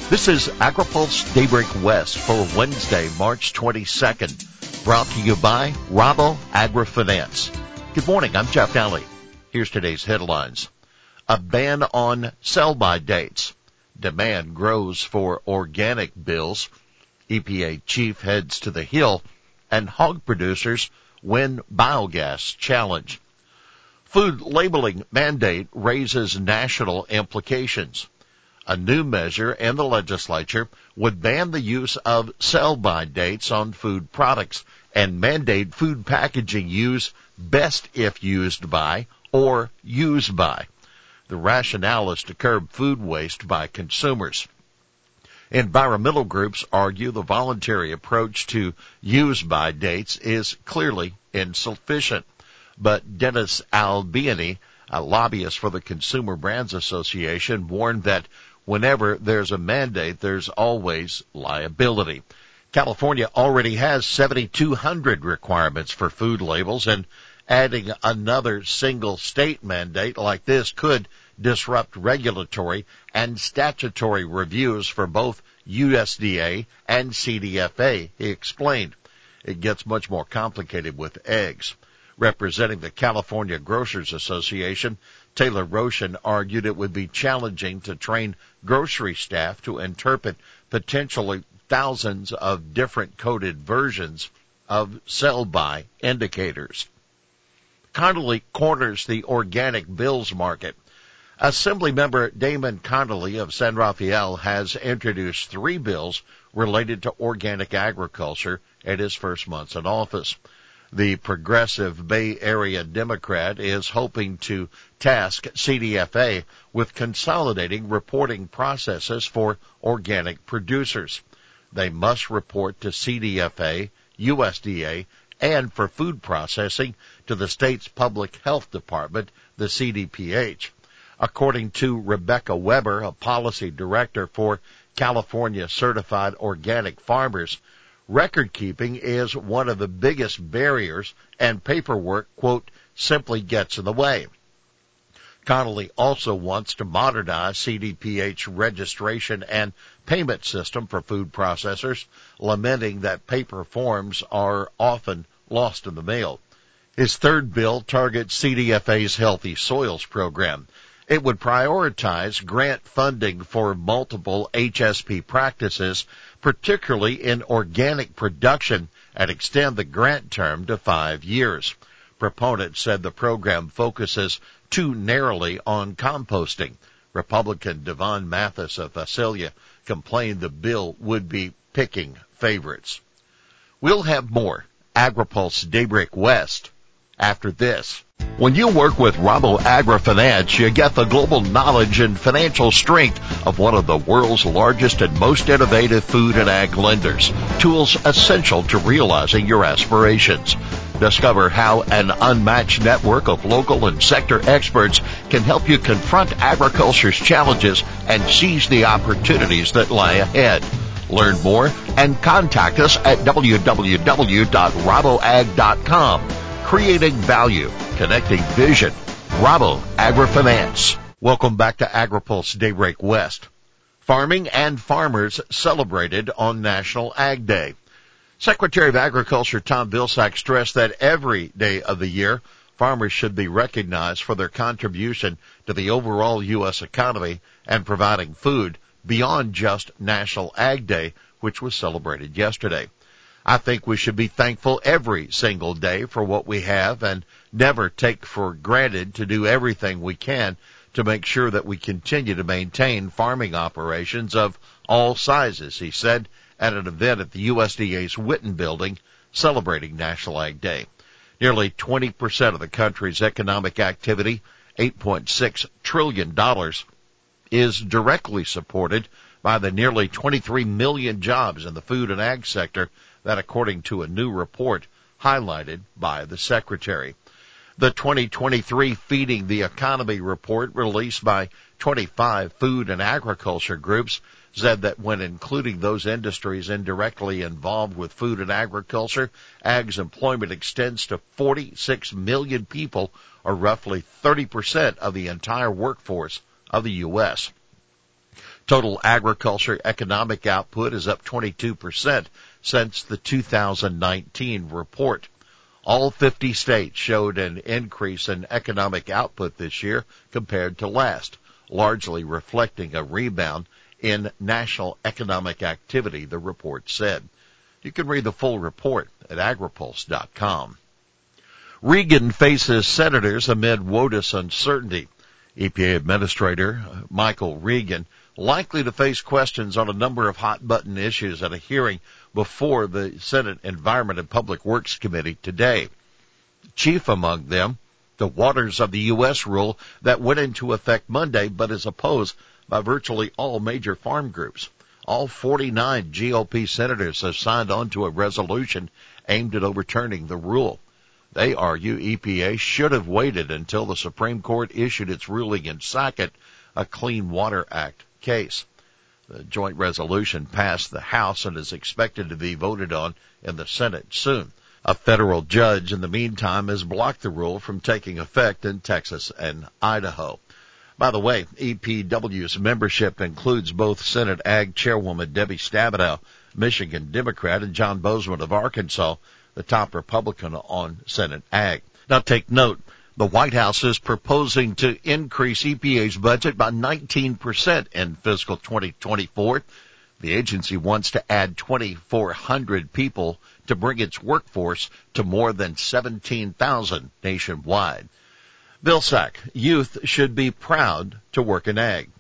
This is AgriPulse Daybreak West for Wednesday, March 22nd, brought to you by Rabo AgriFinance. Good morning, I'm Jeff Daly. Here's today's headlines. A ban on sell-by dates. Demand grows for organic bills. EPA chief heads to the Hill, and hog producers win biogas challenge. Food labeling mandate raises national implications. A new measure in the legislature would ban the use of sell-by dates on food products and mandate food packaging use best if used by or use by. The rationale is to curb food waste by consumers. Environmental groups argue the voluntary approach to use by dates is clearly insufficient. But Dennis Albiani, a lobbyist for the Consumer Brands Association, warned that whenever there's a mandate, there's always liability. California already has 7,200 requirements for food labels, and adding another single state mandate like this could disrupt regulatory and statutory reviews for both USDA and CDFA, he explained. It gets much more complicated with eggs. Representing the California Grocers Association, Taylor Roshan argued it would be challenging to train grocery staff to interpret potentially thousands of different coded versions of sell-by indicators. Connolly corners the organic bills market. Assemblymember Damon Connolly of San Rafael has introduced 3 bills related to organic agriculture at his first months in office. The progressive Bay Area Democrat is hoping to task CDFA with consolidating reporting processes for organic producers. They must report to CDFA, USDA, and for food processing to the state's public health department, the CDPH. According to Rebecca Weber, a policy director for California Certified Organic Farmers, record keeping is one of the biggest barriers, and paperwork, quote, simply gets in the way. Connolly also wants to modernize CDPH registration and payment system for food processors, lamenting that paper forms are often lost in the mail. His third bill targets CDFA's Healthy Soils program. It would prioritize grant funding for multiple HSP practices, particularly in organic production, and extend the grant term to 5 years. Proponents said the program focuses too narrowly on composting. Republican Devon Mathis of Visalia complained the bill would be picking favorites. We'll have more AgriPulse Daybreak West after this. When you work with Rabo AgriFinance, you get the global knowledge and financial strength of one of the world's largest and most innovative food and ag lenders. Tools essential to realizing your aspirations. Discover how an unmatched network of local and sector experts can help you confront agriculture's challenges and seize the opportunities that lie ahead. Learn more and contact us at www.raboag.com. Creating value, connecting vision. Rabo AgriFinance. Welcome back to AgriPulse Daybreak West. Farming and farmers celebrated on National Ag Day. Secretary of Agriculture Tom Vilsack stressed that every day of the year, farmers should be recognized for their contribution to the overall U.S. economy and providing food beyond just National Ag Day, which was celebrated yesterday. I think we should be thankful every single day for what we have and never take for granted to do everything we can to make sure that we continue to maintain farming operations of all sizes, he said at an event at the USDA's Witten Building celebrating National Ag Day. Nearly 20% of the country's economic activity, $8.6 trillion, is directly supported by the nearly 23 million jobs in the food and ag sector, that according to a new report highlighted by the Secretary. The 2023 Feeding the Economy report released by 25 food and agriculture groups said that when including those industries indirectly involved with food and agriculture, ag's employment extends to 46 million people, or roughly 30% of the entire workforce of the U.S. Total agriculture economic output is up 22% since the 2019 report. All 50 states showed an increase in economic output this year compared to last, largely reflecting a rebound in national economic activity, the report said. You can read the full report at agripulse.com. Regan faces senators amid WOTUS uncertainty. EPA Administrator Michael Regan likely to face questions on a number of hot-button issues at a hearing before the Senate Environment and Public Works Committee today. Chief among them, the Waters of the U.S. rule that went into effect Monday but is opposed by virtually all major farm groups. All 49 GOP senators have signed on to a resolution aimed at overturning the rule. They argue EPA should have waited until the Supreme Court issued its ruling in Sackett, a Clean Water Act case. The joint resolution passed the House and is expected to be voted on in the Senate soon. A federal judge, in the meantime, has blocked the rule from taking effect in Texas and Idaho. By the way, EPW's membership includes both Senate Ag Chairwoman Debbie Stabenow, Michigan Democrat, and John Bozeman of Arkansas, the top Republican on Senate Ag. Now take note, the White House is proposing to increase EPA's budget by 19% in fiscal 2024. The agency wants to add 2,400 people to bring its workforce to more than 17,000 nationwide. Vilsack, youth should be proud to work in ag.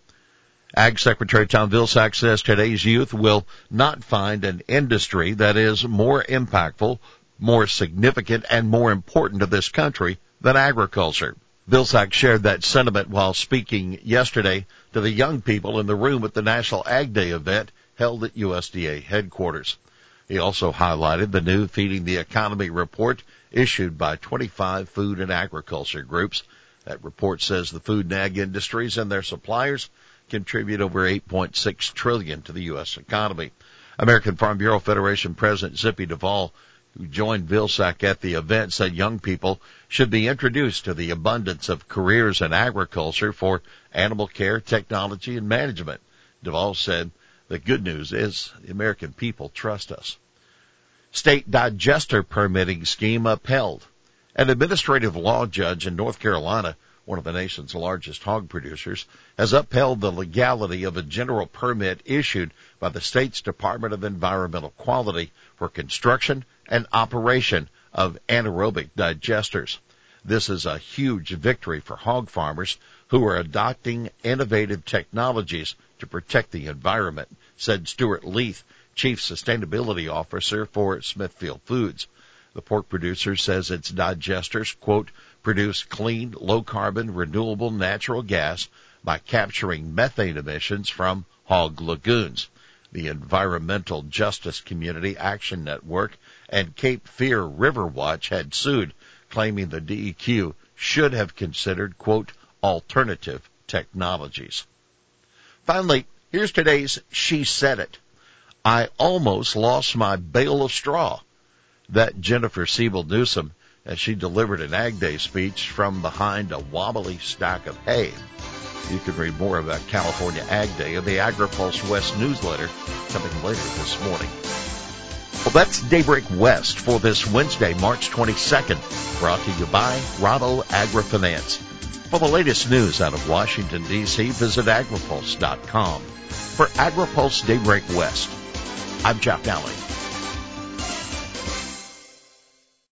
Ag Secretary Tom Vilsack says today's youth will not find an industry that is more impactful, more significant, and more important to this country than agriculture. Vilsack shared that sentiment while speaking yesterday to the young people in the room at the National Ag Day event held at USDA headquarters. He also highlighted the new Feeding the Economy report issued by 25 food and agriculture groups. That report says the food and ag industries and their suppliers contribute over $8.6 trillion to the U.S. economy. American Farm Bureau Federation President Zippy Duvall, who joined Vilsack at the event, said young people should be introduced to the abundance of careers in agriculture for animal care, technology, and management. Duvall said, the good news is the American people trust us. State digester permitting scheme upheld. An administrative law judge in North Carolina, one of the nation's largest hog producers, has upheld the legality of a general permit issued by the state's Department of Environmental Quality for construction and operation of anaerobic digesters. This is a huge victory for hog farmers who are adopting innovative technologies to protect the environment, said Stuart Leith, Chief Sustainability Officer for Smithfield Foods. The pork producer says its digesters, quote, produce clean, low-carbon, renewable natural gas by capturing methane emissions from hog lagoons. The Environmental Justice Community Action Network and Cape Fear River Watch had sued, claiming the DEQ should have considered, quote, alternative technologies. Finally, here's today's She Said It. I almost lost my bale of straw. That Jennifer Siebel Newsom as she delivered an Ag Day speech from behind a wobbly stack of hay. You can read more about California Ag Day in the AgriPulse West newsletter coming later this morning. Well, that's Daybreak West for this Wednesday, March 22nd, brought to you by Rabo AgriFinance. For the latest news out of Washington, D.C., visit agripulse.com. For AgriPulse Daybreak West, I'm Jeff Daly.